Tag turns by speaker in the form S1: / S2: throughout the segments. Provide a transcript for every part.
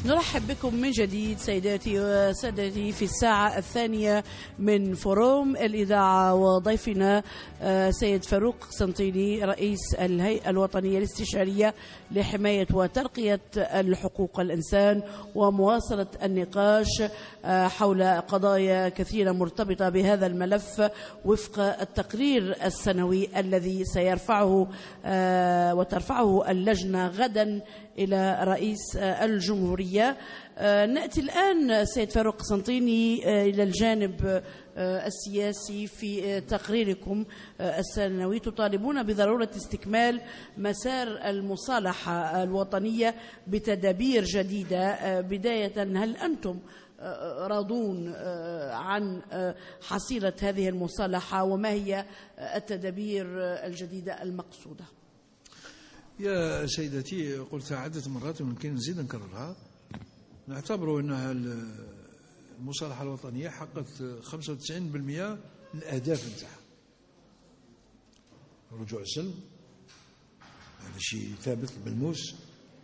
S1: نرحب بكم من جديد سيداتي وسادتي في الساعة الثانية من فروم الإذاعة، وضيفنا سيد فاروق قسنطيني رئيس الهيئة الوطنية الاستشارية لحماية وترقية الحقوق الإنسان، ومواصلة النقاش حول قضايا كثيرة مرتبطة بهذا الملف وفق التقرير السنوي الذي سيرفعه وترفعه اللجنة غدا إلى رئيس الجمهورية. نأتي الآن سيد فاروق قسنطيني إلى الجانب السياسي. في تقريركم السنوي تطالبون بضرورة استكمال مسار المصالحة الوطنية بتدابير جديدة. بداية، هل أنتم راضون عن حصيلة هذه المصالحة، وما هي التدابير الجديدة المقصودة؟
S2: يا سيدتي، قلتها عدة مرات ويمكن نزيد نكررها. نعتبر أنها المصالحة الوطنية حققت 95% من الأهداف نتاعها. رجوع السلم هذا شيء ثابت ملموس.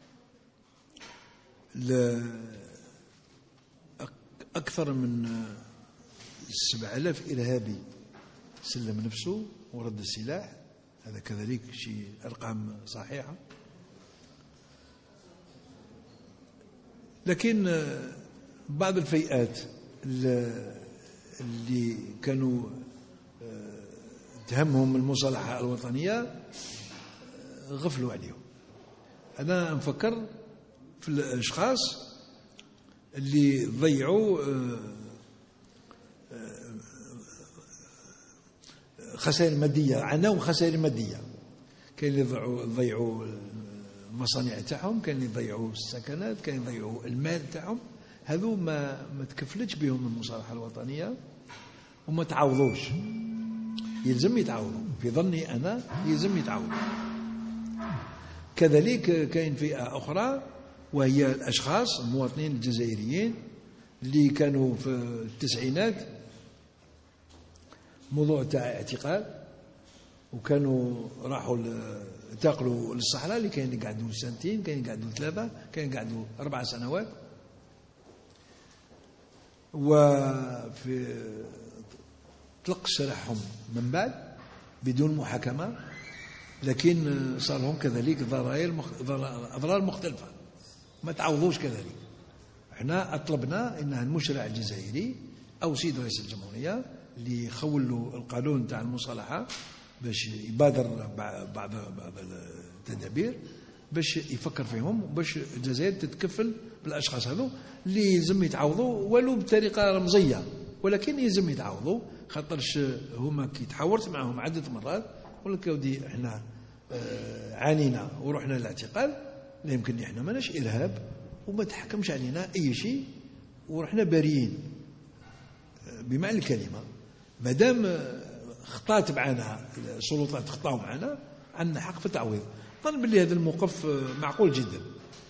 S2: أكثر من 7000 إرهابي سلم نفسه ورد السلاح، هذا كذلك شيء أرقام صحيحة. لكن بعض الفئات اللي كانوا تهمهم المصالحة الوطنية غفلوا عليهم. أنا نفكر في الأشخاص اللي ضيعوا خسائر مادية، عانوا خسائر مادية. كاين اللي ضيعوا المصانع تاعهم، كاين اللي ضيعوا السكنات، كاين اللي ضيعوا المال تاعهم. هذو ما تكفلتش بهم المصالحة الوطنية وما تعوضوش. يلزم يتعوضوا، في ظني أنا يلزم يتعوضوا. كذلك كاين فئة أخرى وهي الأشخاص المواطنين الجزائريين اللي كانوا في التسعينات موضوع تاع اعتقال، وكانوا راحوا انتقلوا للصحراء، اللي كاين اللي قعدوا سنتين، كاين اللي قعدوا 3، كاين اللي قعدوا 4 سنوات، وفي طلق سراحهم من بعد بدون محاكمة. لكن صار لهم كذلك أضرار مختلفة ما تعوضوش. كذلك احنا أطلبنا إن المشرع الجزائري أو سيد رئيس الجمهورية اللي يخول له القانون تاع المصالحة باش يبادر بعض التدابير باش يفكر فيهم، باش الجزائر تتكفل بالأشخاص هذو اللي يلزم يتعوضوا ولو بطريقة رمزية، ولكن يلزم يتعوضوا. خاطرش هما كي تحاورت معهم عدة مرات قلت لك يا ودي احنا عانينا ورحنا للاعتقال، لا يمكن احنا ماناش إرهاب وما تحكمش علينا أي شيء ورحنا بريين بمعنى الكلمة. مادام خطات معنا السلطات، خطاوا معنا، عندنا حق في التعويض. ظن باللي هذا الموقف معقول جدا،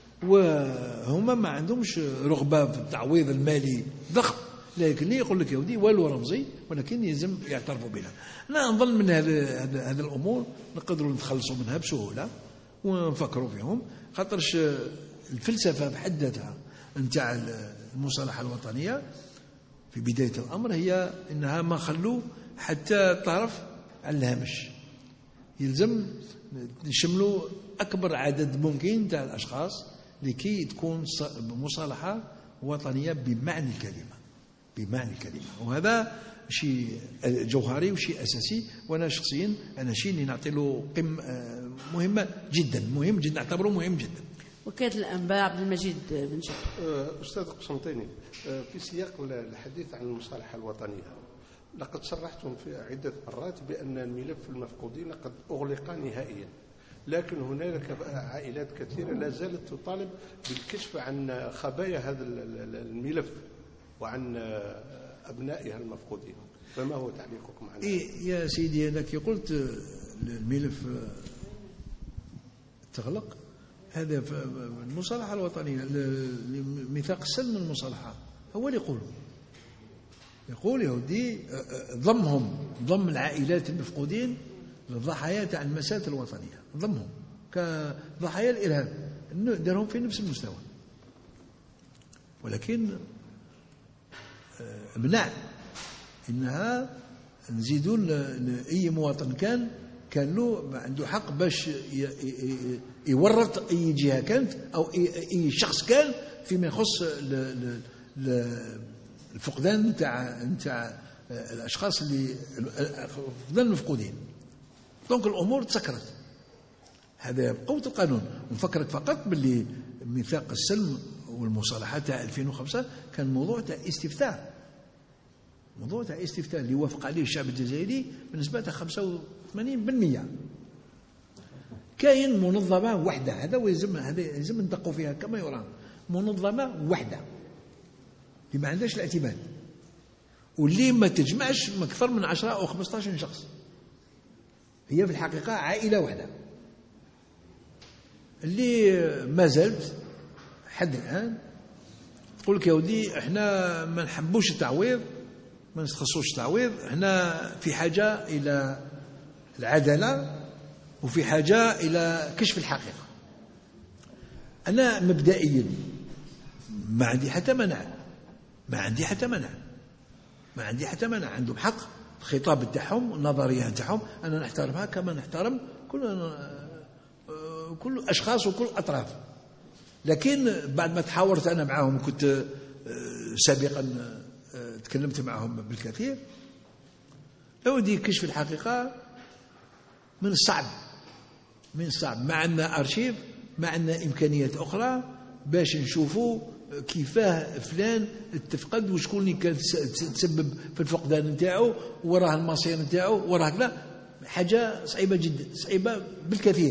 S2: وهما ما عندهمش رغبة في التعويض المالي ضخم، لكن يقول لك يا ودي ولو رمزي، ولكن يلزم يعترفوا بنا. أنا نظن من هذه الأمور نقدروا نتخلصوا منها بسهولة ونفكروا فيهم. خاطرش الفلسفة بحد ذاتها نتاع المصالحة الوطنية في بداية الأمر هي إنها ما خلوا حتى طرف على الهامش. يلزم نشملوا أكبر عدد ممكن تاع الأشخاص لكي تكون مصالحة وطنية بمعنى الكلمة، بمعنى الكلمة. وهذا شيء جوهري وشيء أساسي، وأنا شخصيا أنا شيء اللي نعطي له مهمة جدا، مهم جدا، أعتبره مهم جدا.
S1: وكالة الأنباء عبد المجيد بن جابر.
S3: أستاذ قسنطيني، في سياق الحديث عن المصالحة الوطنية، لقد صرحتم في عدة مرات بأن الملف المفقودين قد أغلق نهائيا، لكن هنالك عائلات كثيرة لا زالت تطالب بالكشف عن خبايا هذا الملف وعن أبنائها المفقودين. فما هو تعليقكم عنه؟
S2: يا سيدي، أنا كي قلت الملف تغلق، هذا المصالحة الوطنية، ميثاق السلم المصالحة هو اللي يقول يهودي ضم العائلات المفقودين للضحايا تاع المسات الوطنية، ضمهم كضحايا الإرهاب، دارهم في نفس المستوى. ولكن منع انها نزيدوا اي مواطن كان له عنده حق باش يورط اي جهه كانت او اي شخص كان فيما يخص الفقدان نتاع الاشخاص اللي فقدان المفقودين. دونك الامور تسكرت. هذا بقوة القانون. ونفكرك فقط باللي ميثاق السلم والمصالحات تاع 2005 كان موضوع تاع استفتاء، موضوع تاع استفتاء اللي وافق عليه الشعب الجزائري بنسبة 85%. كاين منظمة واحدة، هذا يلزم ندقوا فيها كما يرام، منظمة واحدة اللي ما عندهاش الاعتماد واللي ما تجمعش أكثر من 10 أو 15 شخص. هي في الحقيقة عائلة واحدة اللي ما زالت حد الآن تقول لك يا ودي احنا ما نحبوش التعويض، ما نستخصوش التعويض، احنا في حاجة إلى العدالة وفي حاجة إلى كشف الحقيقة. أنا مبدئيا ما عندي حتى منع، عندهم حق الخطاب تاعهم، النظرية تاعهم أنا نحترمها كما نحترم كل أشخاص وكل أطراف. لكن بعد ما تحاورت أنا معهم، كنت سابقا تكلمت معهم بالكثير، لو دي كشف الحقيقة من الصعب ما عندنا أرشيف، ما عندنا إمكانيات أخرى باش نشوفوا كيفاه فلان تفقد وشكون اللي كان تسبب في الفقدان نتاعو وراه المصير نتاعو وراه. لا، حاجة صعيبة جدا، صعيبة بالكثير.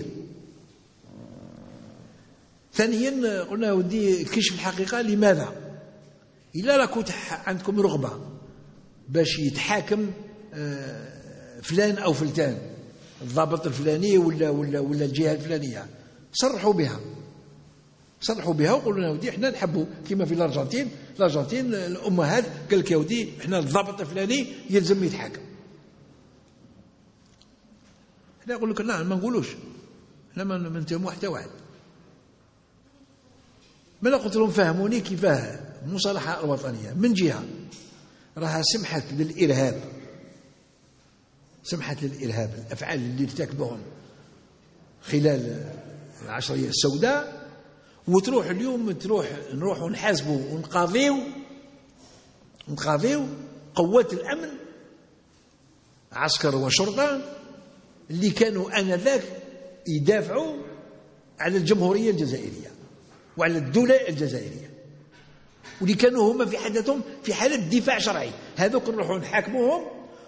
S2: ثانيا قلنا ودي كشف الحقيقة لماذا؟ إلا راكم عندكم رغبة باش يتحاكم فلان أو فلتان، الضابط الفلاني ولا الجهة الفلانية، صرحوا بها وقولوا لنا ودي احنا نحبوا كما في الأرجنتين الأمهات قال لك يا ودي احنا الضابط الفلاني يلزم يتحاكم. احنا نقول لك لا، ما نقولوش، احنا ما نتهموا حتى واحد. ما قلت لهم فهموني كيفاه المصالحة الوطنية من جهة راها سمحت للإرهاب، الأفعال اللي ارتكبوهم خلال العشرية السوداء، وتروح اليوم نروحوا نحاسبوا ونقاضيو قوات الأمن، عسكر وشرطة اللي كانوا آنذاك يدافعوا على الجمهورية الجزائرية وعلى الدولة الجزائرية، واللي كانوا هما في حدثهم في حالة دفاع شرعي. هذوك نروحوا نحاكموهم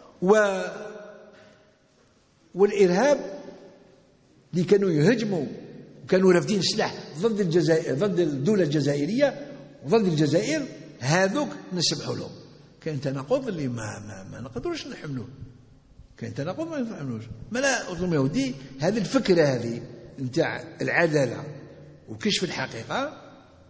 S2: والإرهاب اللي كانوا يهجموا وكانوا رافدين السلاح ضد الجزائر، ضد الدولة الجزائرية وضد الجزائر، هذوك نسمحوا لهم. كان تناقض اللي ما نقدروش نحملوه، ما نفهموش. ما لا قلت لهم يا ودي هذه الفكرة هذه نتاع العدالة وكشف الحقيقة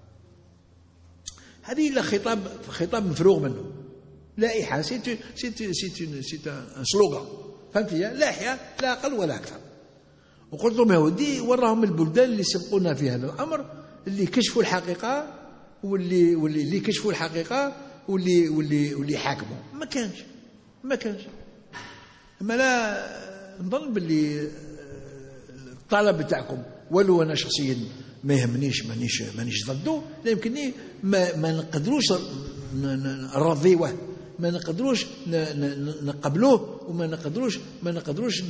S2: هذه لا خطاب مفروغ منه، لائحة سيت سلوغان، فهمتي؟ لائحة لا أقل ولا أكثر. وقلت لهم يا ودي وراهم البلدان اللي سبقونا في هذا الأمر، اللي كشفوا الحقيقة واللي كشفوا الحقيقة واللي حاكموا. ما كانش. ما لا نظن باللي الطلب بتاعكم ولو أنا شخصيا ما يهمنيش، مانيش ضده، لا يمكنني ما نقدروش نرضيوه، ما نقدروش نقبلوه، وما نقدروش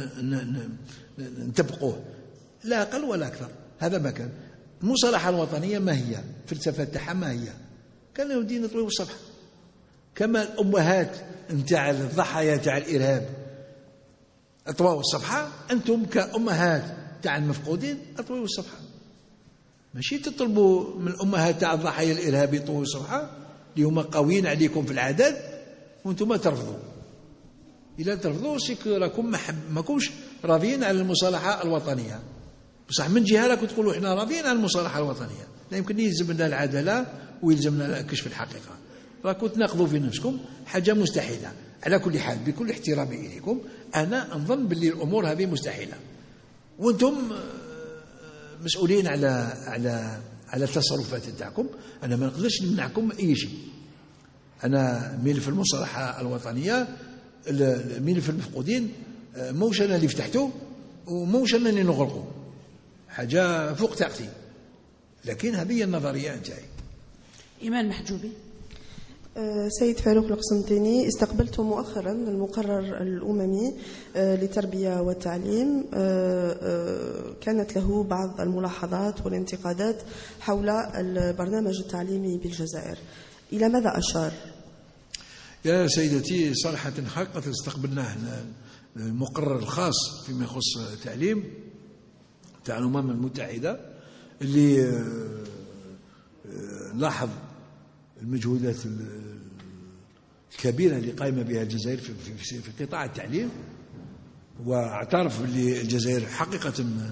S2: نتبقوه، لا أقل ولا أكثر. هذا ما كان. المصالحة الوطنية ما هي؟ فلسفة تاعها ما هي؟ كان يودي نطويو الصفحة كما الأمهات نتاع الضحايا تاع الإرهاب أطووا الصفحة، أنتم كأمهات تاع المفقودين أطويو الصفحة. ماشي تطلبوا من الأمهات تاع الضحايا الإرهاب يطويو الصفحة اللي هما قويين عليكم في العدد وأنتم ترفضوا. إلا ترفضوا سيك راكم ماكوش راضيين على المصالحة الوطنية. بصح من جهة راكم تقولوا إحنا راضيين على المصالحة الوطنية، لا يمكن يلزمنا العدالة ويلزمنا كشف الحقيقة. راكم تناقضوا في نفسكم حاجة مستحيلة. على كل حال بكل احترامي إليكم أنا أظن باللي الأمور هذه مستحيلة، وأنتم مسؤولين على على التصرفات تاعكم. أنا ما نقدرش نمنعكم أي شيء. أنا ملف المصالحة الوطنية، ملف المفقودين، موش أنا اللي فتحته وموش أنا اللي نغلقه، حاجة فوق طاقتي، لكن هذه هي النظرية نتاعي.
S1: إيمان محجوبي.
S4: سيد فاروق القسنطيني، استقبلت مؤخرا المقرر الأممي للتربية والتعليم، كانت له بعض الملاحظات والانتقادات حول البرنامج التعليمي بالجزائر، إلى ماذا أشار؟
S2: يا سيدتي، صراحة حقيقة استقبلناه المقرر الخاص فيما يخص التعليم تاع الأمم المتحدة، اللي لاحظ المجهودات الكبيرة اللي قائمة بها الجزائر في قطاع التعليم، واعترف باللي الجزائر حقيقة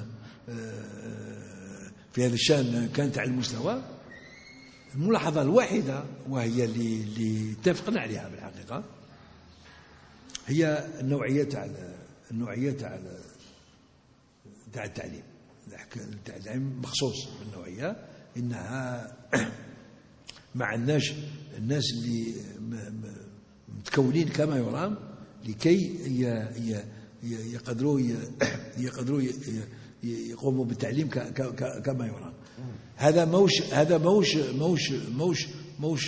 S2: في هذا الشأن كانت على المستوى. الملاحظة الواحدة وهي اللي اتفقنا عليها بالحقيقة هي النوعية تاع التعليم. التعليم مخصوص بالنوعية، إنها ما عندناش الناس اللي متكونين كما يرام لكي يقدروا يقوموا بالتعليم كما يرام. هذا موش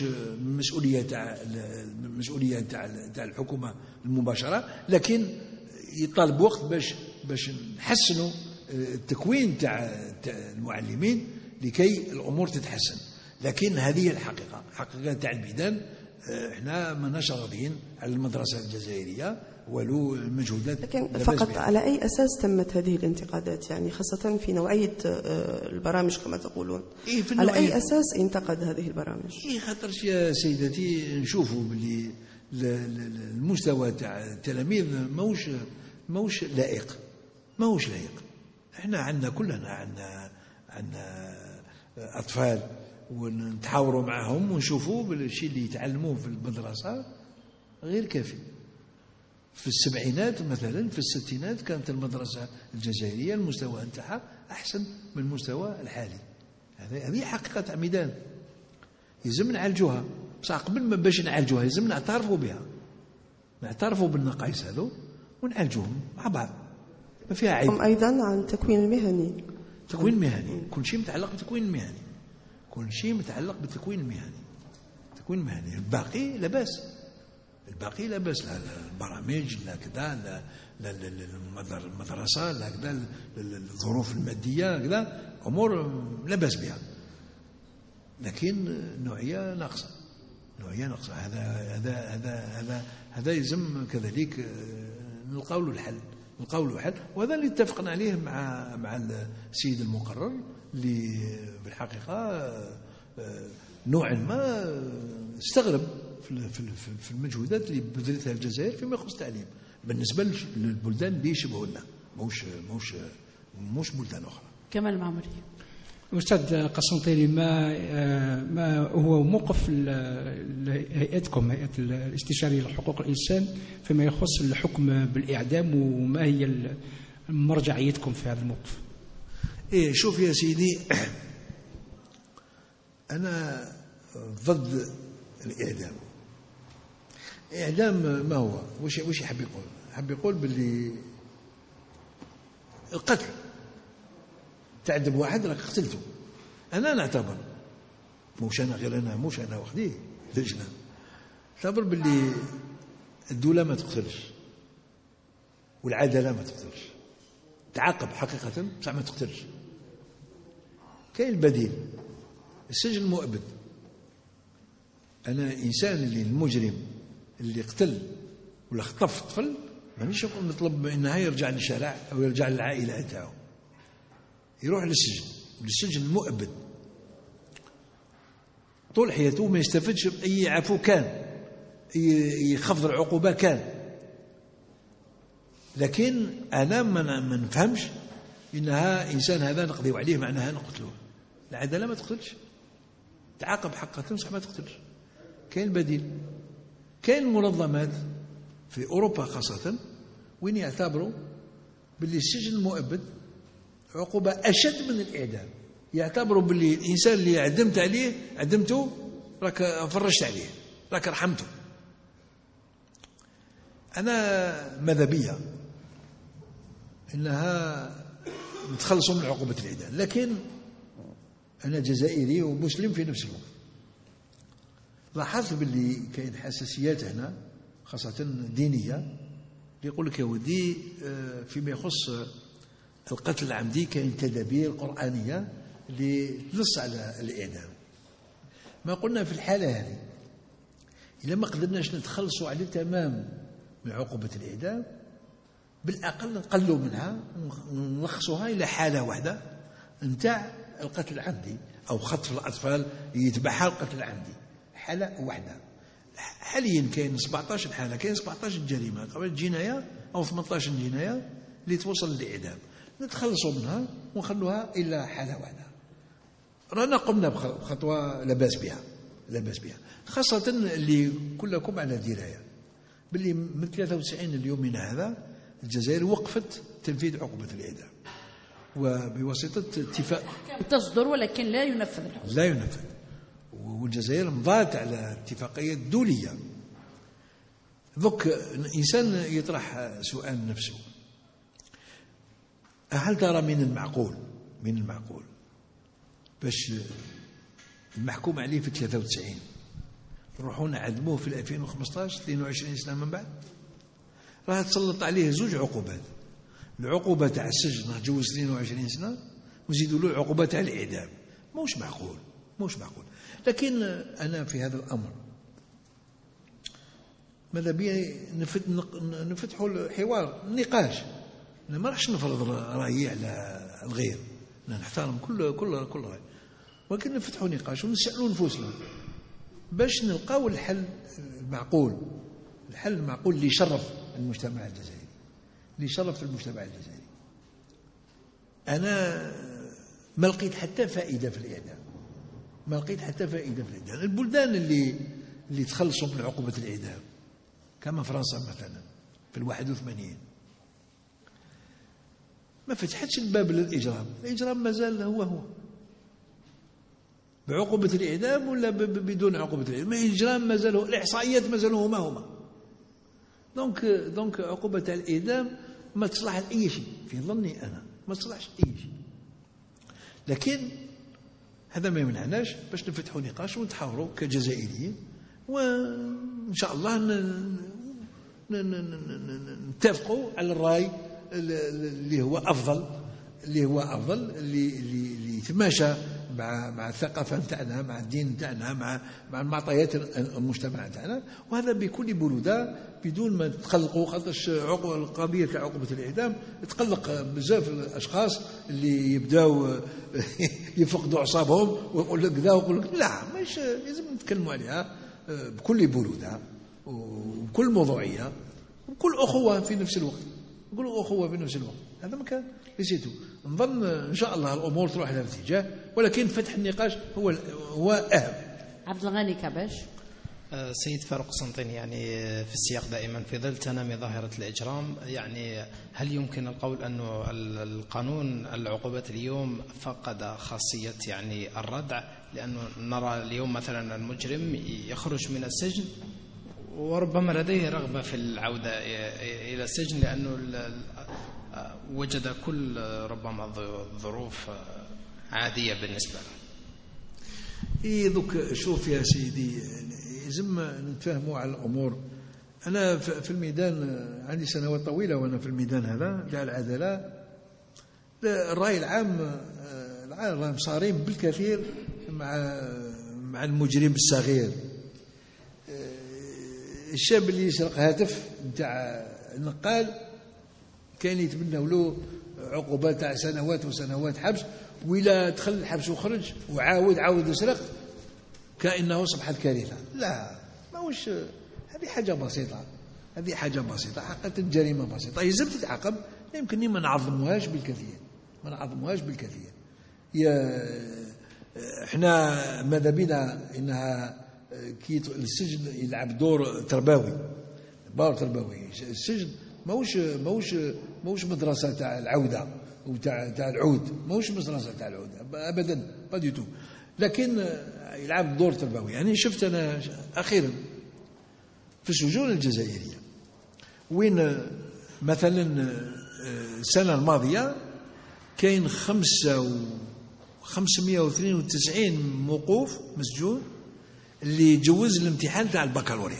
S2: مسؤولية تاع الحكومة المباشرة، لكن يطالب وقت باش نحسنوا التكوين تاع المعلمين لكي الأمور تتحسن. لكن هذه الحقيقة، حقيقة تاع البيدان. احنا ماناش راضيين على المدرسة الجزائرية ولو المجهودات.
S4: لكن فقط على أي أساس تمت هذه الانتقادات؟ يعني خاصة في نوعية البرامج كما تقولون، على أي أساس انتقد هذه البرامج؟
S2: خاطرش يا سيدتي نشوفوا باللي المستوى تاع التلاميذ موش لائق. احنا عندنا كلنا عندنا أطفال، ونتحاوروا معهم ونشوفوا بالشيء اللي يتعلموه في المدرسة غير كافي. في السبعينات مثلا، في الستينات كانت المدرسة الجزائرية المستوى نتاعها أحسن من المستوى الحالي. هذه حقيقة ميدان يلزم نعالجوها. بصح قبل ما باش نعالجوها يلزم نعترفوا بها، نعترفوا بالنقائص هذو ونعالجوهم مع بعض، ما فيها عيب.
S4: أيضا عن التكوين المهني.
S2: التكوين المهني كل شيء متعلق بالتكوين المهني، كل شيء متعلق بالتكوين المهني. التكوين المهني الباقي لا بأس، الباقي لا بأس، لا البرامج لا كذا، لا المدرسة لا كذا، الظروف المادية كذا، أمور لا بأس بها. لكن النوعية ناقصة، نوعية ناقصة. هذا يلزم كذلك نلقاو له الحل، وهذا اللي اتفقنا عليه مع السيد المقرر، اللي بالحقيقة نوعا ما استغرب في المجهودات اللي بذلتها الجزائر فيما يخص التعليم بالنسبة للبلدان اللي يشبهونا، موش بلدان أخرى.
S1: كمال معمري.
S5: أستاذ قسنطيني، ما هو موقف هيئتكم، هيئة الاستشارية لحقوق الإنسان، فيما يخص الحكم بالإعدام، وما هي مرجعيتكم في هذا الموقف؟
S2: شوف يا سيدي، أنا ضد الإعدام. إعدام ما هو؟ وش يحب يقول؟ يحب يقول باللي القتل، تعذب واحد راك قتلته. أنا نعتبر، موش أنا وحدي، لجنة نعتبر باللي الدولة ما تقتلش والعدالة ما تقتلش، تعاقب حقيقة بصح ما تقتلش. كاين البديل، السجن المؤبد. أنا إنسان اللي المجرم اللي قتل ولا خطف طفل مانيش نطلب إنها يرجع للشارع أو يرجع للعائلة تاعو، يروح للسجن المؤبد طول حياته، ما يستفدش بأي عفو كان، يخفض العقوبة كان. لكن أنا ما نفهمش إنها إنسان هذا نقضيو عليه معناها نقتلوه. العدالة ما تقتلش، تعاقب حقا صح ما تقتلش. كاين البديل، كاين منظمات في أوروبا خاصة وين يعتبروا باللي السجن المؤبد عقوبة أشد من الإعدام. يعتبروا باللي الإنسان اللي عدمته راك فرجت عليه، راك رحمته. أنا ماذا بيا إنها نتخلصوا من عقوبة الإعدام، لكن أنا جزائري ومسلم في نفس الوقت. لاحظت باللي كاين حساسيات هنا خاصة دينية، اللي يقول لك يا ودي فيما يخص القتل العمدي كاين تدابير قرآنية اللي تنص على الإعدام. ما قلنا في الحالة هذه إذا ما قدرناش نتخلصوا على تمام من عقوبة الإعدام، بالأقل نقلوا منها ونلخصوها إلى حالة واحدة نتاع القتل العمدي أو خطف الأطفال يتبعها القتل العمدي، حالة واحدة. حاليا كاين 17 حالة، كاين 17 جريمة قبل جناية أو 18 جناية اللي توصل للإعدام، نتخلصوا منها ونخلوها إلى حالة واحدة. رانا قمنا بخطوة لا بأس بها، خاصة اللي كلكم على دراية باللي من 93 اليوم من هذا الجزائر وقفت تنفيذ عقوبة الإعدام وبواسطة اتفاق
S1: تصدر ولكن لا ينفذ الحكم.
S2: لا ينفذ، والجزائر مضات على اتفاقية دولية. ذوك الإنسان يطرح سؤال نفسه، هل ترى من المعقول باش المحكوم عليه في 93 نروحوا نعدموه في 2015 22 سنة من بعد؟ راه تسلط عليه زوج عقوبات، العقوبة تاع السجن راه جوز 22 سنة وزيدوا له العقوبة تاع الإعدام. موش معقول. لكن أنا في هذا الأمر ماذا بيا نفتحوا الحوار، النقاش. أنا ما راحش نفرض رأيي على الغير، نحترم كل رأي، ولكن نفتحوا نقاش ونسألوا نفوسنا باش نلقاو الحل المعقول اللي يشرف المجتمع الجزائري، أنا ما لقيت حتى فائدة في الإعدام، البلدان اللي تخلصوا من عقوبة الإعدام كما فرنسا مثلا في 81 ما فتحتش الباب للإجرام، الإجرام ما زال هو بعقوبة الإعدام ولا بدون عقوبة الإعدام، الإجرام ما زال هو، الإحصائيات ما زالوا هما. دونك عقوبة الإعدام ما تصلح لأي شيء في ظني أنا، ما تصلحش أي شيء. لكن هذا ما يمنعناش باش نفتحوا نقاش ونتحاوروا كجزائريين، وإن شاء الله نتفقوا على الرأي اللي هو أفضل، اللي يتماشى مع الثقافة نتاعنا، مع الدين نتاعنا، مع المعطيات المجتمع نتاعنا، وهذا بكل برودة بدون ما تقلقوا. خاطرش القضية تاع عقوبة الإعدام تقلق بزاف الأشخاص اللي يبداو يفقدوا أعصابهم ويقول لك ذا ويقول لك لا، مش لازم نتكلموا عليها بكل برودة وبكل موضوعية وبكل أخوة في نفس الوقت. هذا مكان نسيته. نظن إن شاء الله الأمور تروح إلى الاتجاه، ولكن فتح النقاش هو أهم.
S1: عبد الغني كباش.
S6: سيد فاروق قسنطيني، يعني في السياق دائما في ظل تنامي ظاهرة الإجرام، يعني هل يمكن القول أنه القانون العقوبات اليوم فقد خاصية يعني الردع؟ لأنه نرى اليوم مثلا المجرم يخرج من السجن وربما لديه رغبة في العودة إلى السجن لأنه وجد كل ربما ظروف عادية بالنسبة له.
S2: ذوك شوف يا سيدي، لازم نتفاهموا على الأمور. أنا في الميدان عندي سنوات طويلة وأنا في الميدان هذا تاع العدالة. الرأي العام صارم بالكثير مع المجرم الصغير، الشاب اللي يسرق هاتف نتاع النقال كان يتمنوا له عقوبات تاع سنوات وسنوات حبس، وإلا دخل الحبس وخرج وعاود يسرق كأنه صبحت كارثة. لا، ماهوش، هذه حاجة بسيطة، حقيقة جريمة بسيطة يلزم تتعاقب، يمكن ما نعظموهاش بالكثير. احنا ماذا بنا انها كي السجن يلعب دور تربوي. السجن ماهوش مدرسة تاع العودة وتاع العود، ماهوش مصرصة تاع العود ابدا، با دي تو، لكن يلعب دور تربوي. يعني شفت انا اخيرا في السجون الجزائريه وين مثلا السنه الماضيه كاين 592 موقوف مسجون اللي جوز الامتحان تاع البكالوريا.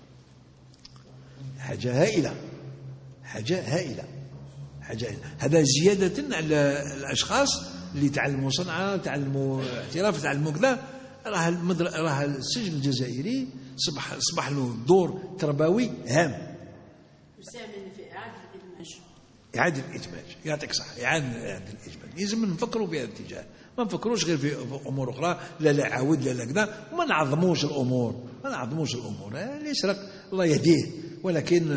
S2: حاجه هائله، حاجه هائله، حاجه هائلة. هذا زياده على الاشخاص اللي تعلموا صنعه، تعلموا احتراف، تعلموا كذا. راه السجن الجزائري صبح له دور تربوي هام.
S1: يساهم في إعادة الإدماج.
S2: إعادة الإدماج، يعطيك صح، إعادة الإدماج. لازم نفكروا في هذا الاتجاه، ما نفكروش غير في أمور أخرى، لا عاود لا كذا، وما نعظموش الأمور، ما نعظموش الأمور. اللي يسرق الله يهديه، ولكن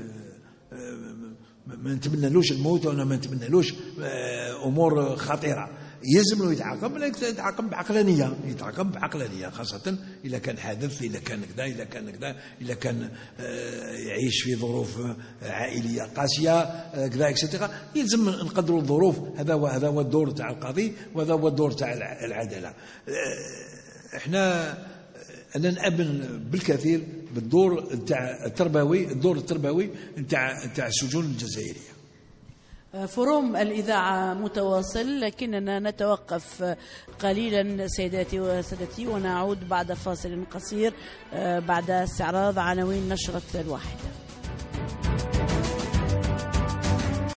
S2: ما نتمنالوش الموت، وأنا ما نتمنالوش أمور خطيرة. يلزم له يتعاقب، لكن يتعاقب بعقلانية، يتعاقب بعقلانية، خاصة إذا كان حادث، إذا كان كذا، إذا كان كذا، إذا كان يعيش في ظروف عائلية قاسية كذا إكسترا. يلزم نقدروا الظروف. هذا هو الدور تاع القاضي، وهذا هو الدور تاع العدالة. أنا نأمن بالكثير بالدور تاع التربوي، الدور التربوي تاع السجون الجزائرية.
S1: فروم الإذاعة متواصل، لكننا نتوقف قليلا سيداتي وسادتي، ونعود بعد فاصل قصير بعد استعراض عناوين نشرة الواحدة.